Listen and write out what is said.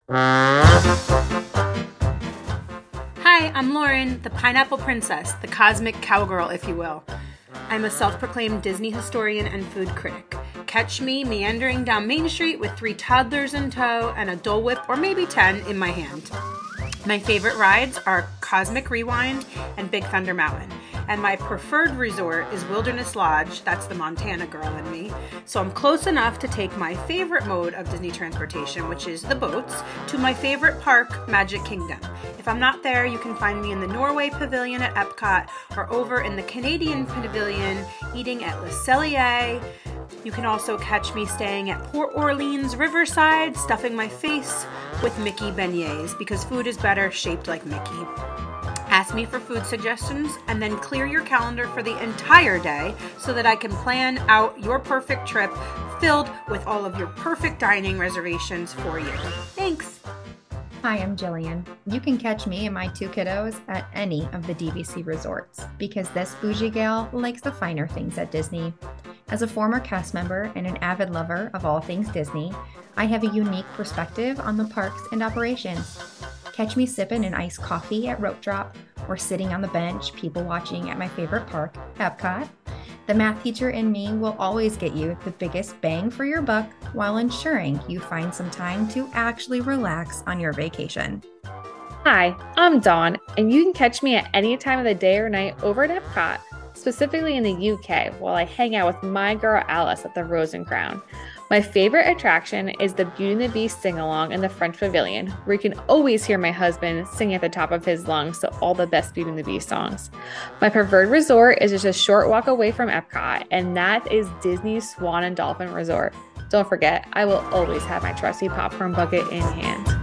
Hi, I'm Lauren, the Pineapple Princess, the cosmic cowgirl, if you will. I'm a self-proclaimed Disney historian and food critic. Catch me meandering down Main Street with 3 toddlers in tow and a Dole Whip, or maybe 10, in my hand. My favorite rides are Cosmic Rewind and Big Thunder Mountain. And my preferred resort is Wilderness Lodge, that's the Montana girl in me. So I'm close enough to take my favorite mode of Disney transportation, which is the boats, to my favorite park, Magic Kingdom. If I'm not there, you can find me in the Norway Pavilion at Epcot or over in the Canadian Pavilion eating at Le Cellier. You can also catch me staying at Port Orleans Riverside, stuffing my face with Mickey beignets because food is better shaped like Mickey. Ask me for food suggestions and then clear your calendar for the entire day so that I can plan out your perfect trip filled with all of your perfect dining reservations for you. Thanks. Hi, I'm Jillian. You can catch me and my 2 kiddos at any of the DVC resorts because this bougie gal likes the finer things at Disney. As a former cast member and an avid lover of all things Disney, I have a unique perspective on the parks and operations. Catch me sipping an iced coffee at Rope Drop or sitting on the bench people watching at my favorite park, Epcot. The math teacher in me will always get you the biggest bang for your buck while ensuring you find some time to actually relax on your vacation. Hi, I'm Dawn, and you can catch me at any time of the day or night over at Epcot, specifically in the UK, while I hang out with my girl Alice at the Rose and Crown. My favorite attraction is the Beauty and the Beast sing-along in the French Pavilion, where you can always hear my husband sing at the top of his lungs to all the best Beauty and the Beast songs. My preferred resort is just a short walk away from Epcot, and that is Disney's Swan and Dolphin Resort. Don't forget, I will always have my trusty popcorn bucket in hand.